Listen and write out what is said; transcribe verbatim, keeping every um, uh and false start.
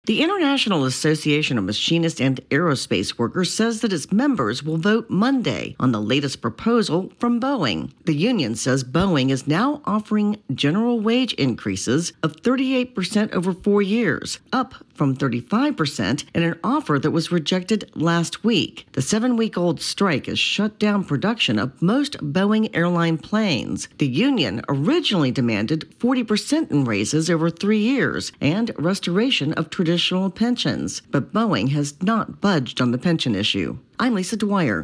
The International Association of Machinists and Aerospace Workers says that its members will vote Monday on the latest proposal from Boeing. The union says Boeing is now offering general wage increases of thirty-eight percent over four years, up from thirty-five percent in an offer that was rejected last week. The seven-week-old strike has shut down production of most Boeing airline planes. The union originally demanded forty percent in raises over three years and restoration of traditional pensions, but Boeing has not budged on the pension issue. I'm Lisa Dwyer.